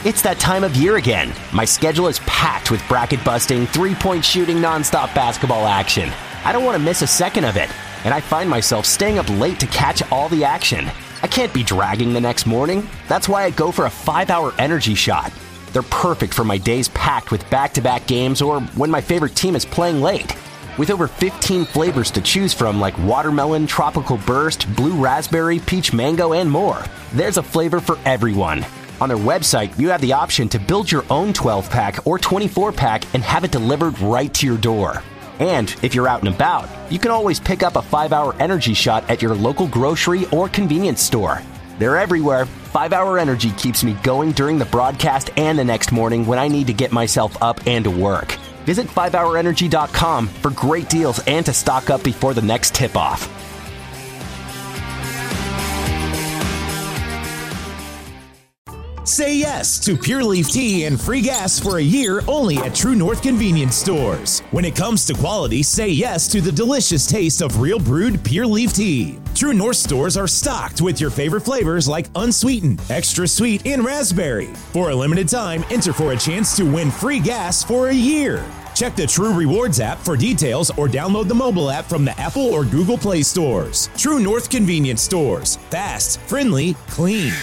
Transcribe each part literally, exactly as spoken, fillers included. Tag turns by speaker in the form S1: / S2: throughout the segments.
S1: It's that time of year again. My schedule is packed with bracket-busting, three-point shooting, nonstop basketball action. I don't want to miss a second of it, and I find myself staying up late to catch all the action. I can't be dragging the next morning. That's why I go for a five-hour energy shot. They're perfect for my days packed with back-to-back games or when my favorite team is playing late. With over fifteen flavors to choose from like watermelon, tropical burst, blue raspberry, peach mango, and more, there's a flavor for everyone. On their website, you have the option to build your own twelve-pack or twenty-four pack and have it delivered right to your door. And if you're out and about, you can always pick up a five-hour energy shot at your local grocery or convenience store. They're everywhere. five-hour Energy keeps me going during the broadcast and the next morning when I need to get myself up and to work. Visit five hour energy dot com for great deals and to stock up before the next tip-off.
S2: Say yes to Pure Leaf Tea and free gas for a year only at True North Convenience Stores. When it comes to quality, say yes to the delicious taste of real brewed Pure Leaf Tea. True North stores are stocked with your favorite flavors like unsweetened, extra sweet, and raspberry. For a limited time, enter for a chance to win free gas for a year. Check the True Rewards app for details or download the mobile app from the Apple or Google Play stores. True North Convenience Stores. Fast, friendly, clean.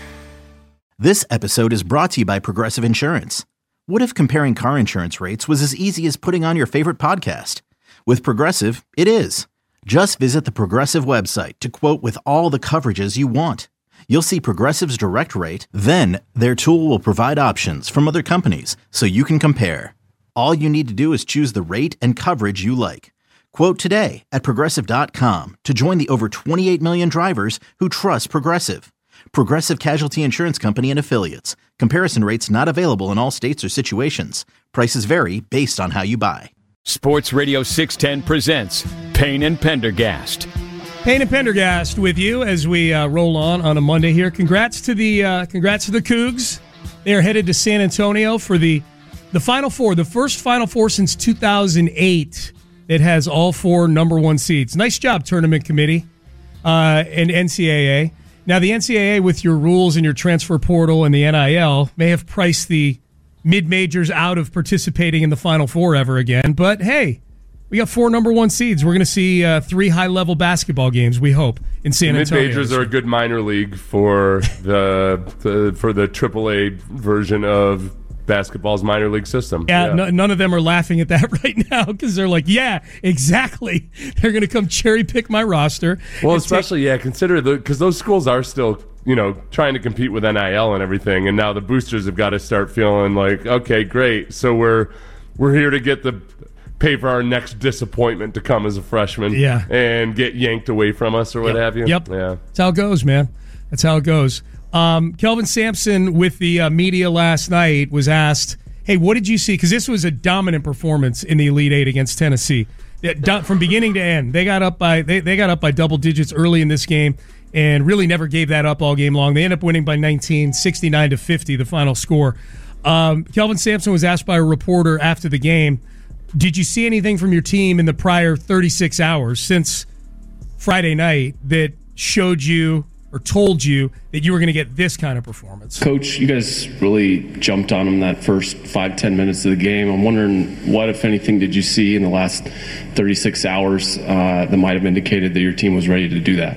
S3: This episode is brought to you by Progressive Insurance. What if comparing car insurance rates was as easy as putting on your favorite podcast? With Progressive, it is. Just visit the Progressive website to quote with all the coverages you want. You'll see Progressive's direct rate, then their tool will provide options from other companies so you can compare. All you need to do is choose the rate and coverage you like. Quote today at Progressive dot com to join the over twenty-eight million drivers who trust Progressive. Progressive Casualty Insurance Company and Affiliates. Comparison rates not available in all states or situations. Prices vary based on how you buy.
S4: Sports Radio six ten presents Payne and Pendergast.
S5: Payne and Pendergast with you as we uh, roll on on a Monday here. Congrats to the uh, congrats to the Cougs. They are headed to San Antonio for the the Final Four, the first Final Four since two thousand eight. It has all four number one seeds. Nice job, tournament committee uh, and N C double A. Now, the N C double A, with your rules and your transfer portal and the N I L, may have priced the mid-majors out of participating in the Final Four ever again. But, hey, we got four number one seeds. We're going to see uh, three high-level basketball games, we hope, in San Antonio.
S6: Mid-majors are a good minor league for the, the for the triple A version of basketball's minor league system.
S5: Yeah,
S6: yeah.
S5: No, none of them are laughing at that right now because they're like, yeah, exactly. They're going to come cherry pick my roster.
S6: Well, especially, take- yeah, consider the because those schools are still, you know, trying to compete with N I L and everything, and now the boosters have got to start feeling like, okay, great, so we're we're here to get the pay for our next disappointment to come as a freshman,
S5: yeah,
S6: and get yanked away from us or what
S5: yep.
S6: have you.
S5: Yep,
S6: yeah,
S5: that's how it goes, man. That's how it goes. Um, Kelvin Sampson with the uh, media last night was asked, hey, what did you see? Because this was a dominant performance in the Elite Eight against Tennessee. It, from beginning to end, they got up by they, they got up by double digits early in this game and really never gave that up all game long. They ended up winning by nineteen, sixty-nine to fifty, the final score. Um, Kelvin Sampson was asked by a reporter after the game, did you see anything from your team in the prior thirty-six hours since Friday night that showed you or told you that you were going to get this kind of performance?
S7: Coach, you guys really jumped on them that first five, ten minutes of the game. I'm wondering what, if anything, did you see in the last thirty-six hours uh, that might have indicated that your team was ready to do that?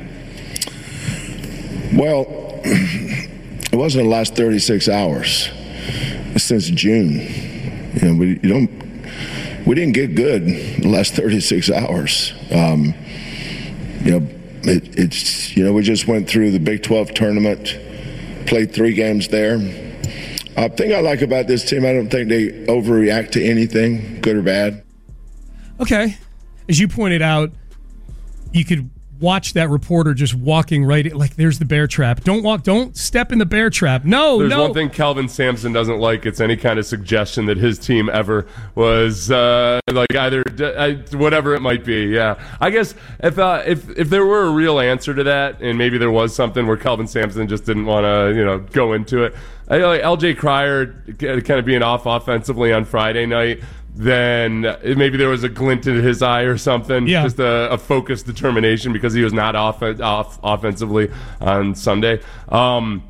S8: Well, it wasn't the last thirty-six hours. It's since June. You know, we you don't we didn't get good the last thirty-six hours. Um, you know. It, it's you know we just went through the Big twelve tournament, played three games there. Uh, thing I like about this team, I don't think they overreact to anything, good or bad.
S5: Okay, as you pointed out, you could watch that reporter just walking right in, like there's the bear trap. Don't walk, don't step in the bear trap. No,
S6: There's
S5: no.
S6: one thing Kelvin Sampson doesn't like. It's any kind of suggestion that his team ever was uh, like either uh, whatever it might be. Yeah, I guess if uh, if if there were a real answer to that, and maybe there was something where Kelvin Sampson just didn't want to, you know, go into it. I, like L J Cryer kind of being off offensively on Friday night. Then maybe there was a glint in his eye or something,
S5: yeah.
S6: just a, a focused determination because he was not off, off offensively on Sunday. Um,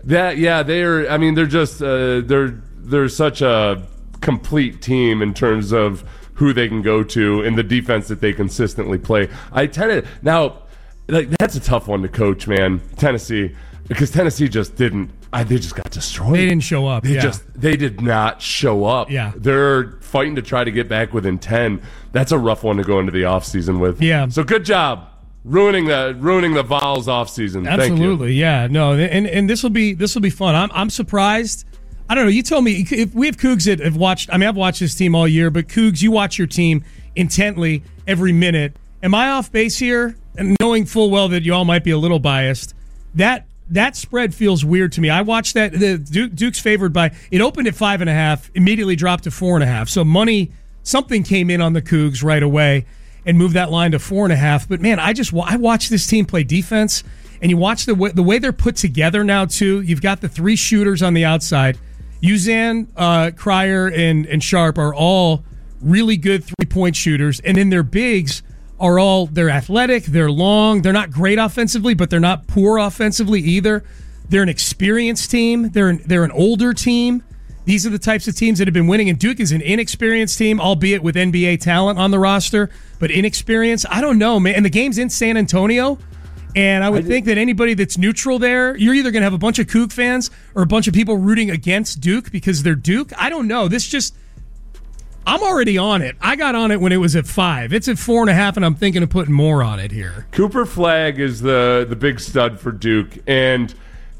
S6: That yeah, they're. I mean, they're just uh, they're they're such a complete team in terms of who they can go to and the defense that they consistently play. I tend to now, like that's a tough one to coach, man. Tennessee, because Tennessee just didn't. I, they just got destroyed.
S5: They didn't show up.
S6: They
S5: yeah.
S6: just they did not show up.
S5: Yeah.
S6: They're fighting to try to get back within ten. That's a rough one to go into the offseason with.
S5: Yeah.
S6: So good job. Ruining the ruining the Vols offseason.
S5: Absolutely,
S6: Thank you.
S5: yeah. No, and and this will be this will be fun. I'm I'm surprised. I don't know. You told me if we have Cougs that have watched. I mean, I've watched this team all year, but Cougs, you watch your team intently every minute. Am I off base here? And knowing full well that you all might be a little biased, that that spread feels weird to me. I watched that. The Duke, Duke's favored by. It opened at five and a half, immediately dropped to four and a half. So money, something came in on the Cougs right away and moved that line to four and a half. But man, I just I watched this team play defense, and you watch the way, the way they're put together now too. You've got the three shooters on the outside. Uzan, uh, Cryer, and and Sharp are all really good three point shooters, and then their bigs are all they're athletic, they're long, they're not great offensively, but they're not poor offensively either. They're an experienced team. They're an, they're an older team. These are the types of teams that have been winning, and Duke is an inexperienced team, albeit with N B A talent on the roster, but inexperienced. I don't know, man. And the game's in San Antonio, and I would I think that anybody that's neutral there, you're either going to have a bunch of Coug fans or a bunch of people rooting against Duke because they're Duke. I don't know. This just, I'm already on it. I got on it when it was at five. It's at four and a half, and I'm thinking of putting more on it here.
S6: Cooper Flagg is the the big stud for Duke, and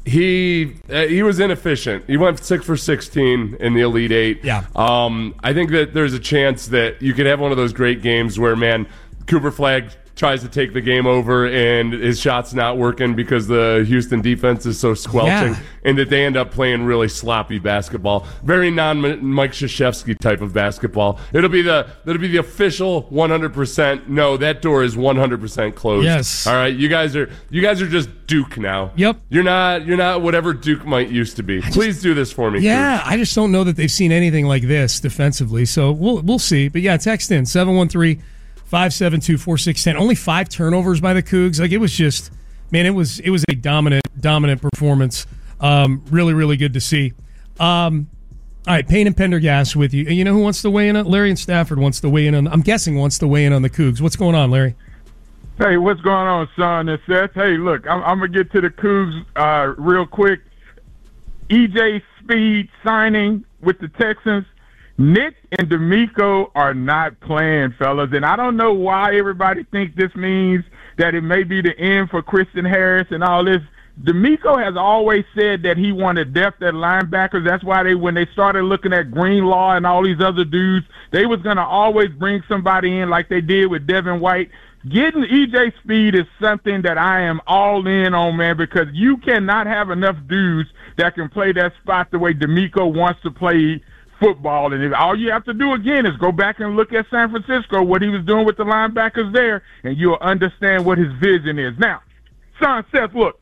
S6: He uh, he was inefficient. He went six for sixteen in the Elite Eight.
S5: Yeah.
S6: Um, I think that there's a chance that you could have one of those great games where, man, Cooper Flagg tries to take the game over and his shot's not working because the Houston defense is so squelching,
S5: Yeah.
S6: and that they end up playing really sloppy basketball, very non-Mike Krzyzewski type of basketball. It'll be the it'll be the official one hundred percent. No, that door is one hundred percent closed.
S5: Yes.
S6: All right, you guys are you guys are just Duke now.
S5: Yep.
S6: You're not you're not whatever Duke might used to be.
S5: just,
S6: Please do this for me.
S5: Yeah,
S6: Coach.
S5: I just don't know that they've seen anything like this defensively. So we'll we'll see. But yeah, text in seven one three, five seven two, four six one zero. Only five turnovers by the Cougs. Like it was just, man, it was it was a dominant dominant performance. Um, really really good to see. Um, all right, Payne and Pendergast with you. You know who wants to weigh in on? Larry and Stafford wants to weigh in on. I'm guessing wants to weigh in on the Cougs. What's going on, Larry?
S9: Hey, what's going on, Sean and Seth? Hey, look, I'm, I'm going to get to the Cougs uh, real quick. E J Speed signing with the Texans. Nick and D'Amico are not playing, fellas, and I don't know why everybody thinks this means that it may be the end for Christian Harris and all this. D'Amico has always said that he wanted depth at linebackers. That's why they, when they started looking at Greenlaw and all these other dudes, they was going to always bring somebody in like they did with Devin White. Getting E J Speed is something that I am all in on, man, because you cannot have enough dudes that can play that spot the way D'Amico wants to play football. And if, all you have to do, again, is go back and look at San Francisco, what he was doing with the linebackers there, and you'll understand what his vision is. Now, son, Seth, look,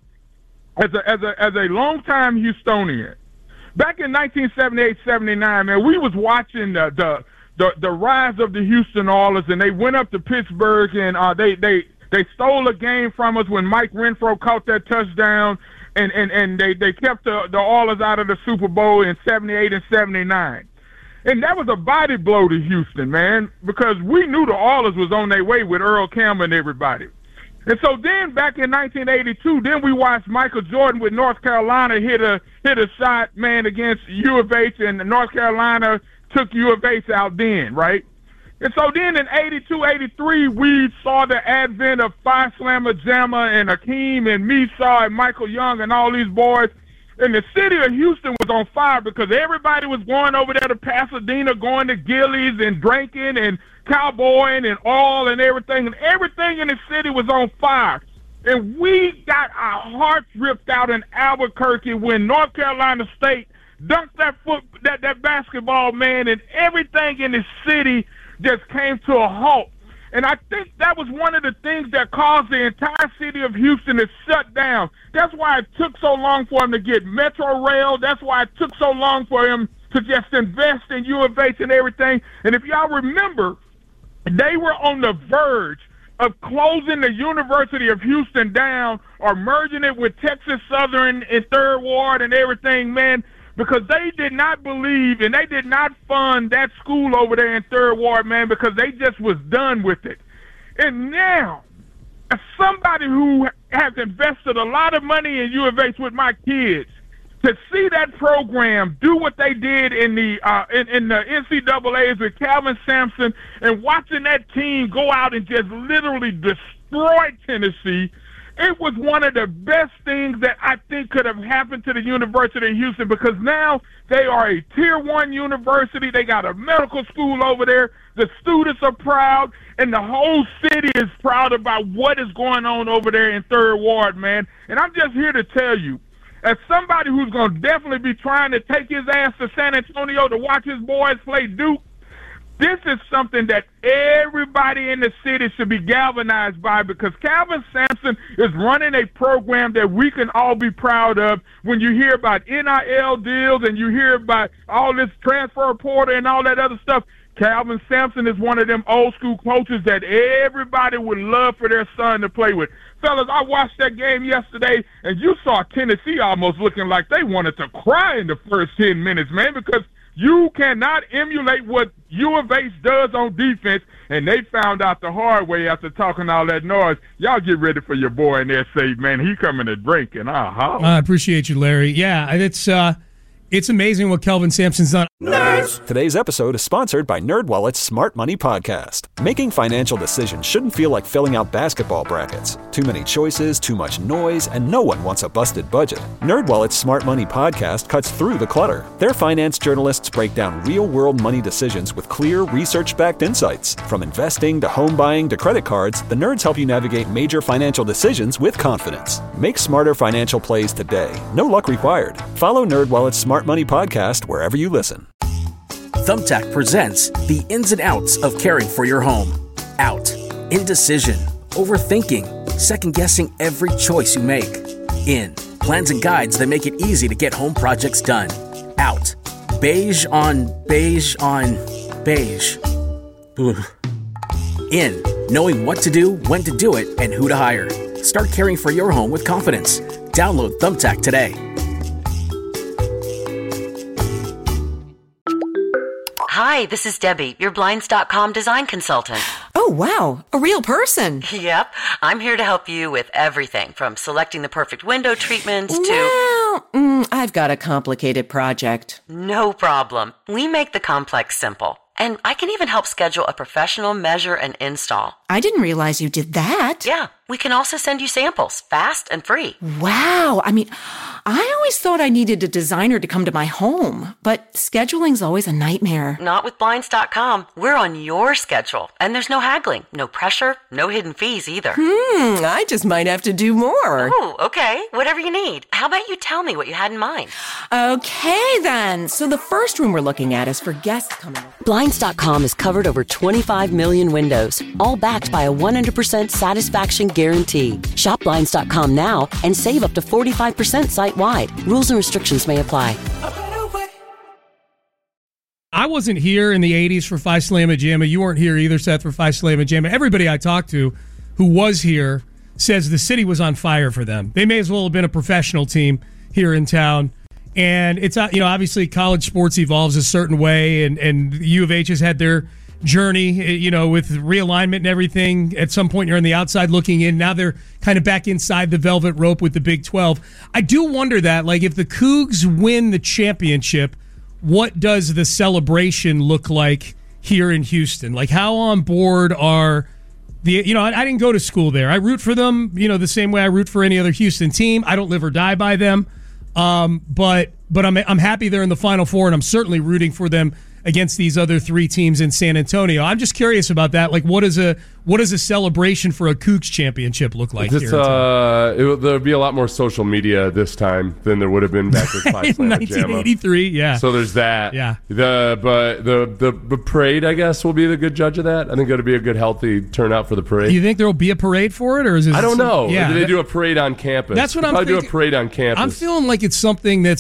S9: as a, as a, as a longtime Houstonian, back in nineteen seventy-eight seventy-nine, man, we was watching the, the – The, the rise of the Houston Oilers, and they went up to Pittsburgh, and uh, they, they, they stole a game from us when Mike Renfro caught that touchdown, and, and, and they, they kept the, the Oilers out of the Super Bowl in seventy-eight and seventy-nine. And that was a body blow to Houston, man, because we knew the Oilers was on their way with Earl Campbell and everybody. And so then back in nineteen eighty-two, then we watched Michael Jordan with North Carolina hit a hit a shot, man, against U of H, and North Carolina took U of H out then, right? And so then in eighty-two, eighty-three, we saw the advent of Phi Slamma Jamma and Hakeem and Meshaw and Michael Young and all these boys. And the city of Houston was on fire because everybody was going over there to Pasadena, going to Gillies and drinking and cowboying and oil and everything. And everything in the city was on fire. And we got our hearts ripped out in Albuquerque when North Carolina State dunked that foot, that, that basketball, man, and everything in the city just came to a halt. And I think that was one of the things that caused the entire city of Houston to shut down. That's why it took so long for him to get Metro Rail. That's why it took so long for him to just invest in U of H and everything. And if y'all remember, they were on the verge of closing the University of Houston down or merging it with Texas Southern in Third Ward and everything, man, because they did not believe and they did not fund that school over there in Third Ward, man, because they just was done with it. And now, as somebody who has invested a lot of money in U of H with my kids, to see that program do what they did in the uh, in, in the N C double A's with Calvin Sampson and watching that team go out and just literally destroy Tennessee, it was one of the best things that I think could have happened to the University of Houston, because now they are a tier one university. They got a medical school over there. The students are proud, and the whole city is proud about what is going on over there in Third Ward, man. And I'm just here to tell you, as somebody who's going to definitely be trying to take his ass to San Antonio to watch his boys play Duke, this is something that everybody in the city should be galvanized by, because Calvin Sampson is running a program that we can all be proud of. When you hear about N I L deals and you hear about all this transfer portal and all that other stuff, Calvin Sampson is one of them old school coaches that everybody would love for their son to play with. Fellas, I watched that game yesterday, and you saw Tennessee almost looking like they wanted to cry in the first ten minutes, man, because you cannot emulate what U of H does on defense, and they found out the hard way after talking all that noise. Y'all get ready for your boy in there, say, man, he coming to drink, and I'll holler.
S5: I appreciate you, Larry. Yeah, it's uh, it's amazing what Kelvin Sampson's done.
S10: Nerds! Today's episode is sponsored by NerdWallet's Smart Money Podcast. Making financial decisions shouldn't feel like filling out basketball brackets. Too many choices, too much noise, and no one wants a busted budget. NerdWallet's Smart Money Podcast cuts through the clutter. Their finance journalists break down real-world money decisions with clear, research-backed insights. From investing to home buying to credit cards, the nerds help you navigate major financial decisions with confidence. Make smarter financial plays today. No luck required. Follow NerdWallet's Smart Money Podcast wherever you listen.
S11: Thumbtack presents the ins and outs of caring for your home. Out. Indecision. Overthinking. Second-guessing every choice you make. In. Plans and guides that make it easy to get home projects done. Out. Beige on beige on beige. Ugh. In. Knowing what to do, when to do it, and who to hire. Start caring for your home with confidence. Download Thumbtack today.
S12: Hi, this is Debbie, your Blinds dot com design consultant.
S13: Oh, wow. A real person.
S12: Yep. I'm here to help you with everything from selecting the perfect window treatments to...
S13: Well, mm, I've got a complicated project.
S12: No problem. We make the complex simple. And I can even help schedule a professional measure and install.
S13: I didn't realize you did that.
S12: Yeah. We can also send you samples, fast and free.
S13: Wow. I mean, I always thought I needed a designer to come to my home, but scheduling's always a nightmare.
S12: Not with Blinds dot com. We're on your schedule, and there's no haggling, no pressure, no hidden fees either.
S13: Hmm, I just might have to do more.
S12: Oh, okay. Whatever you need. How about you tell me what you had in mind?
S13: Okay, then. So the first room we're looking at is for guests coming.
S14: Blinds dot com has covered over twenty-five million windows, all backed by a one hundred percent satisfaction guarantee. Shop Blinds dot com now and save up to forty-five percent site-wide. Rules and restrictions may apply.
S5: I wasn't here in the eighties for Phi Slamma Jamma. You weren't here either, Seth, for Phi Slamma Jamma. Everybody I talked to who was here says the city was on fire for them. They may as well have been a professional team here in town. And it's, you know, obviously college sports evolves a certain way, and, and U of H has had their journey, you know, with realignment and everything. At some point, you're on the outside looking in. Now they're kind of back inside the velvet rope with the Big twelve. I do wonder that, like, if the Cougs win the championship, what does the celebration look like here in Houston? Like, how on board are the, you know, I, I didn't go to school there. I root for them, you know, the same way I root for any other Houston team. I don't live or die by them. Um, but but I'm I'm happy they're in the Final Four, and I'm certainly rooting for them against these other three teams in San Antonio. I'm just curious about that. Like, what is a what does a celebration for a Cougs championship look like?
S6: This,
S5: here
S6: uh, it, there'll be a lot more social media this time than there would have been back with Phi Slamma
S5: nineteen eighty-three.
S6: Jamma.
S5: Yeah.
S6: So there's that.
S5: Yeah.
S6: The but the, the the parade, I guess, will be the good judge of that. I think it'll be a good, healthy turnout for the parade.
S5: Do you think there will be a parade for it, or is it?
S6: I don't know.
S5: Yeah.
S6: Do they do a parade on campus?
S5: That's what
S6: They'll
S5: I'm
S6: probably
S5: thinking.
S6: do a parade on campus.
S5: I'm feeling like it's something that's like almost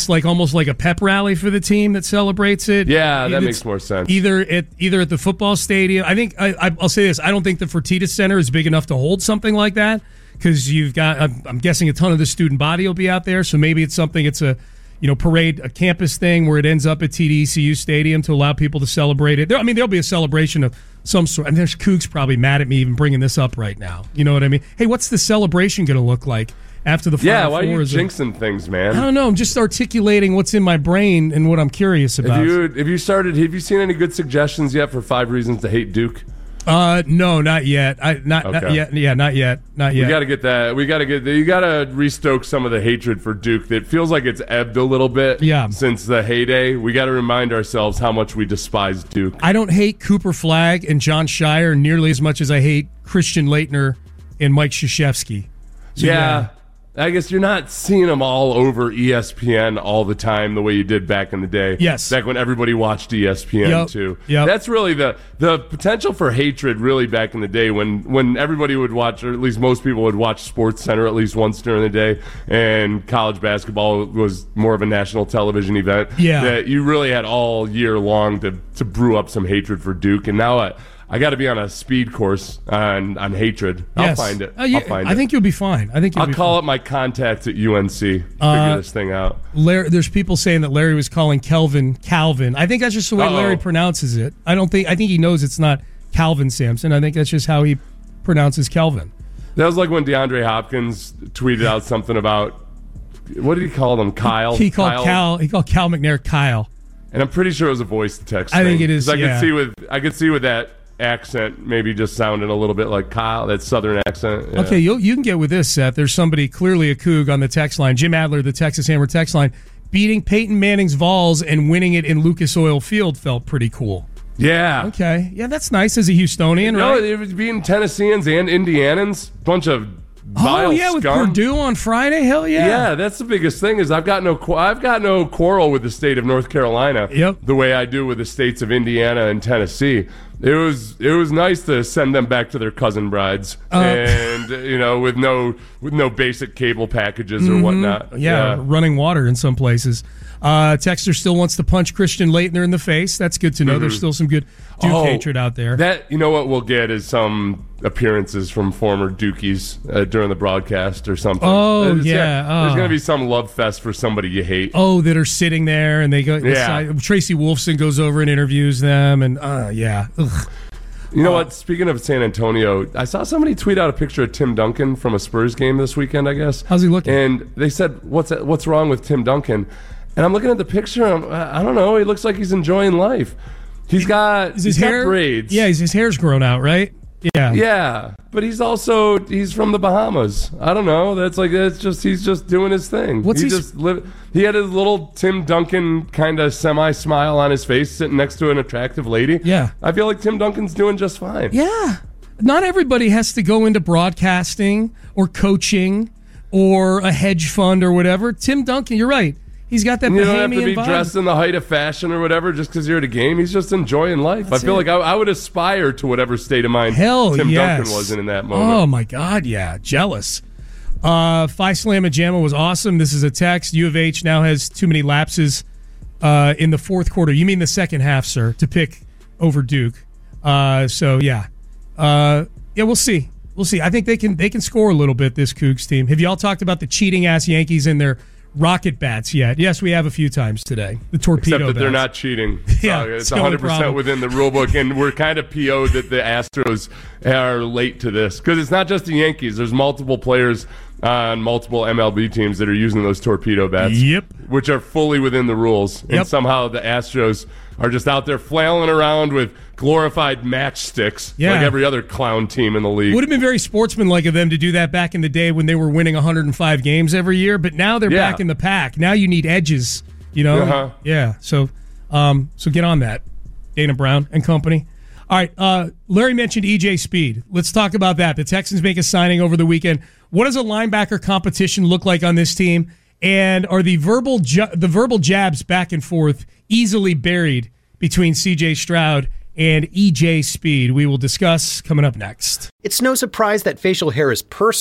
S5: almost like a pep rally for the team that celebrates it.
S6: Yeah, that
S5: It's
S6: makes more sense.
S5: Either at either at the football stadium. I think I, I, I'll say this. I don't think the Fertitta Center is big enough to hold something like that because you've got. I'm, I'm guessing a ton of the student body will be out there. So maybe it's something. It's a you know parade, a campus thing where it ends up at T D E C U Stadium to allow people to celebrate it. There, I mean, there'll be a celebration of some sort. And there's Cougs probably mad at me even bringing this up right now. You know what I mean? Hey, what's the celebration going to look like after the Final
S6: Yeah, why
S5: Four?
S6: are you
S5: Is
S6: jinxing things, man?
S5: I don't know. I'm just articulating what's in my brain and what I'm curious about.
S6: Have you, have you started, have you seen any good suggestions yet for five reasons to hate Duke?
S5: Uh, no, not yet. I not,
S6: Okay.
S5: not yet. Yeah, not yet. Not yet.
S6: We got to get that. We got to get. You got to restoke some of the hatred for Duke. That feels like it's ebbed a little bit.
S5: Yeah.
S6: Since the heyday, we got to remind ourselves how much we despise Duke.
S5: I don't hate Cooper Flagg and John Shire nearly as much as I hate Christian Leitner and Mike Krzyzewski. So,
S6: yeah. I guess you're not seeing them all over E S P N all the time the way you did back in the day.
S5: Yes.
S6: Back when everybody watched E S P N
S5: Yep.
S6: too.
S5: Yep.
S6: That's really the the potential for hatred really back in the day when, when everybody would watch, or at least most people would watch Sports Center at least once during the day, and college basketball was more of a national television event.
S5: Yeah.
S6: That you really had all year long to, to brew up some hatred for Duke. And now I, I got to be on a speed course on, on hatred. I'll
S5: Yes.
S6: find it.
S5: Uh, you-
S6: I'll find
S5: I
S6: it.
S5: think you'll be fine. I think you'll
S6: I'll
S5: be
S6: call
S5: fine.
S6: up my contacts at U N C. Figure
S5: Uh,
S6: this thing out.
S5: Larry, there's people saying that Larry was calling Kelvin Calvin. I think that's just the way
S6: Uh-oh.
S5: Larry pronounces it. I don't think. I think he knows it's not Calvin Sampson. I think that's just how he pronounces Kelvin.
S6: That was like when DeAndre Hopkins tweeted out something about, what did he call them? Kyle.
S5: He called
S6: Kyle?
S5: Cal. He called Cal McNair Kyle.
S6: And I'm pretty sure it was a voice to text.
S5: I think
S6: thing.
S5: it is,
S6: 'Cause I
S5: yeah.
S6: could see with I could see with that accent maybe just sounding a little bit like Kyle, that southern accent. Yeah.
S5: Okay, you you can get with this, Seth. There's somebody clearly a Coug on the text line. Jim Adler, the Texas Hammer text line, beating Peyton Manning's Vols and winning it in Lucas Oil Field felt pretty cool.
S6: Yeah.
S5: Okay. Yeah, that's nice as a Houstonian,
S6: No,
S5: right?
S6: it was beating Tennesseans and Indianans, bunch of vile
S5: Oh yeah, with
S6: scum.
S5: Purdue on Friday. Hell yeah.
S6: Yeah, that's the biggest thing. Is I've got no qu- I've got no quarrel with the state of North Carolina.
S5: Yep.
S6: The way I do with the states of Indiana and Tennessee. It was it was nice to send them back to their cousin brides,
S5: Uh,
S6: and you know, with no with no basic cable packages or
S5: Mhm.
S6: whatnot.
S5: Yeah, running water in some places. Uh, Texter still wants to punch Christian Leitner in the face. That's good to know. There's
S6: Mhm.
S5: still some good Duke
S6: Oh,
S5: hatred out there.
S6: That you know what we'll get is some appearances from former Dukies uh, during the broadcast or something.
S5: Oh,
S6: There's-
S5: yeah.
S6: There's
S5: Oh.
S6: going to be some love fest for somebody you hate.
S5: Oh, that are sitting there and they go.
S6: Yeah.
S5: Tracy Wolfson goes over and interviews them, and uh, yeah. Ugh.
S6: You know what? Speaking of San Antonio, I saw somebody tweet out a picture of Tim Duncan from a Spurs game this weekend, I guess.
S5: How's he looking?
S6: And they said, "What's what's wrong with Tim Duncan?" And I'm looking at the picture. And I'm, I don't know. He looks like he's enjoying life. He's got
S5: Is his
S6: he's got
S5: hair
S6: braids.
S5: Yeah, his, his hair's grown out, right? Yeah.
S6: Yeah, but he's also he's from the Bahamas. I don't know. That's like it's just he's just doing his thing.
S5: What's
S6: he
S5: he s-
S6: just live? He had his little Tim Duncan kind of semi smile on his face, sitting next to an attractive lady.
S5: Yeah.
S6: I feel like Tim Duncan's doing just fine.
S5: Yeah. Not everybody has to go into broadcasting or coaching or a hedge fund or whatever. Tim Duncan, you're right. He's got that
S6: And you don't have to
S5: Bahamian
S6: be
S5: vibe.
S6: dressed in the height of fashion or whatever just because you're at a game. He's just enjoying life.
S5: That's
S6: I feel
S5: it.
S6: like I, I would aspire to whatever state of mind
S5: Hell
S6: Tim
S5: yes.
S6: Duncan was in in that moment.
S5: Oh my God, yeah, jealous. Uh, Phi Slamma Jamma was awesome. This is a text. U of H now has too many lapses uh, in the fourth quarter. You mean the second half, sir, to pick over Duke. Uh, so yeah, uh, yeah, we'll see. We'll see. I think they can they can score a little bit. This Cougs team. Have y'all talked about the cheating ass Yankees and their rocket bats yet? Yes, we have a few times today. The torpedo
S6: Except that they're
S5: bats.
S6: not cheating. It's,
S5: Yeah,
S6: uh, it's
S5: still a
S6: one hundred percent
S5: problem.
S6: within the rule book, and we're kind of P O'd that the Astros are late to this because it's not just the Yankees. There's multiple players on multiple M L B teams that are using those torpedo bats.
S5: Yep.
S6: Which are fully within the rules. And
S5: Yep.
S6: somehow the Astros are just out there flailing around with glorified matchsticks
S5: Yeah.
S6: like every other clown team in the league.
S5: Would have been very sportsmanlike of them to do that back in the day when they were winning one hundred five games every year. But now they're
S6: Yeah.
S5: back in the pack. Now you need edges. You know,
S6: Uh-huh.
S5: yeah. So, um, so get on that, Dana Brown and company. All right, uh, Larry mentioned E J Speed. Let's talk about that. The Texans make a signing over the weekend. What does a linebacker competition look like on this team? And are the verbal ju- the verbal jabs back and forth easily buried between C J Stroud and E J Speed? We will discuss coming up next.
S15: It's no surprise that facial hair is personal.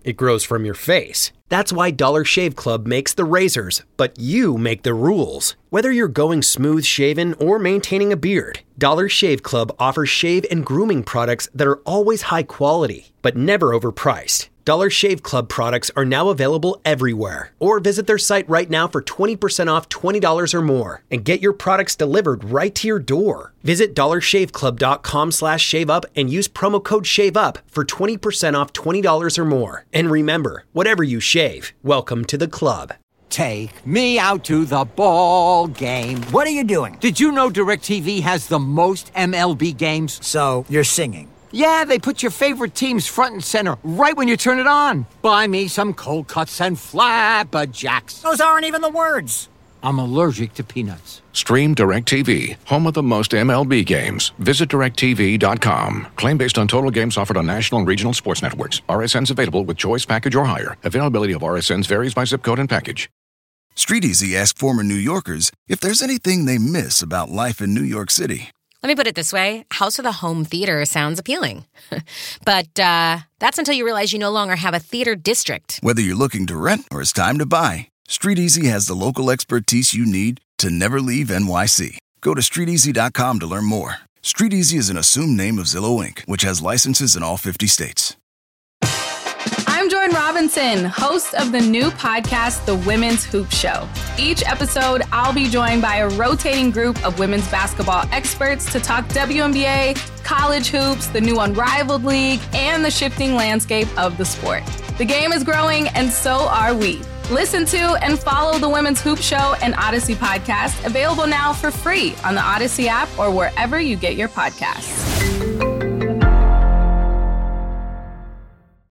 S15: it grows from your face. That's why Dollar Shave Club makes the razors, but you make the rules. Whether you're going smooth shaven or maintaining a beard, Dollar Shave Club offers shave and grooming products that are always high quality, but never overpriced. Dollar Shave Club products are now available everywhere. Or visit their site right now for twenty percent off twenty dollars or more and get your products delivered right to your door. Visit dollarshaveclub.com slash shave up and use promo code SHAVEUP for twenty percent off twenty dollars or more. And remember, whatever you shave, welcome to the club.
S16: Take me out to the ball game. What are you doing? Did you know DirecTV has the most M L B games? So, you're singing. Yeah, they put your favorite teams front and center right when you turn it on. Buy me some cold cuts and flapjacks. Those aren't even the words. I'm allergic to peanuts.
S17: Stream DirecTV, home of the most M L B games. Visit direct T V dot com. Claim based on total games offered on national and regional sports networks. R S Ns available with choice package or higher. Availability of R S Ns varies by zip code and package.
S18: StreetEasy asked former New Yorkers if there's anything they miss about life in New York City.
S19: Let me put it this way. House with a home theater sounds appealing. But uh, that's until you realize you no longer have a theater district.
S18: Whether you're looking to rent or it's time to buy, StreetEasy has the local expertise you need to never leave N Y C. Go to street easy dot com to learn more. StreetEasy is an assumed name of Zillow Incorporated, which has licenses in all fifty states.
S20: I'm Jordan Robinson, host of the new podcast, The Women's Hoop Show. Each episode, I'll be joined by a rotating group of women's basketball experts to talk W N B A, college hoops, the new Unrivaled League, and the shifting landscape of the sport. The game is growing, and so are we. Listen to and follow The Women's Hoop Show and Odyssey podcast, available now for free on the Odyssey app or wherever you get your podcasts.